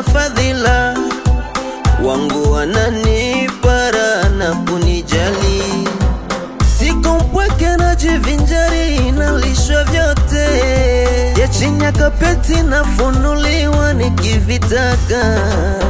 fadhila, wangu wananipa raha na kunijali. Siko mpweke najivinjari, nalishwa vyote ya chini ya kapeti, nafunuliwa nikivitaka.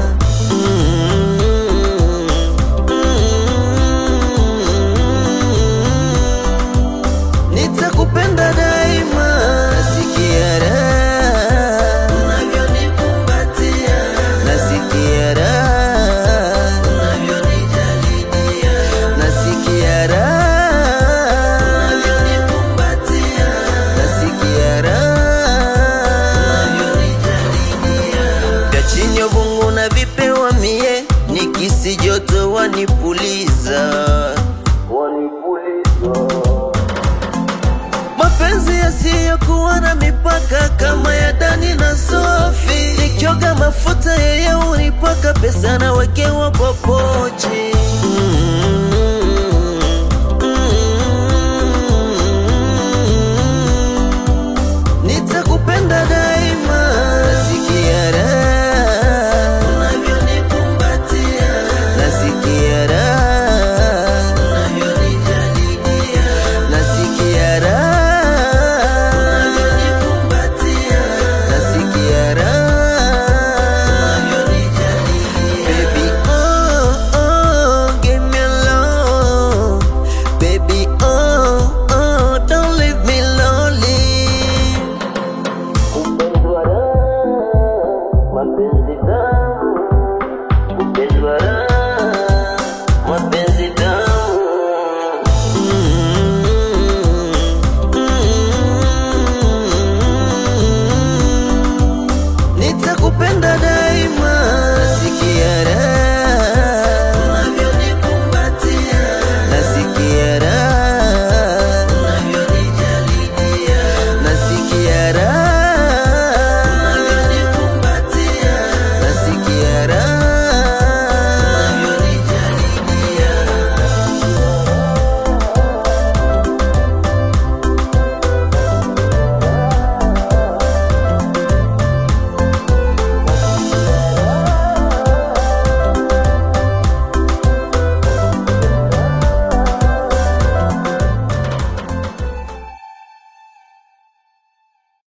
Nitakupenda daima, nasikia raha unavyonikumbatia, nasikia raha unavyonijalia, nasikia raha unavyonikumbatia, nasikia raha unavyonijalia. Vya chini vungu na vipewa mie, nikisi joto wanipuliza. Mapenzi yasiyokuwa na mipaka kama ya Dani na Sophie. Nikioga mafuta yeye unipaka, pesa na wekewa kwa pochi.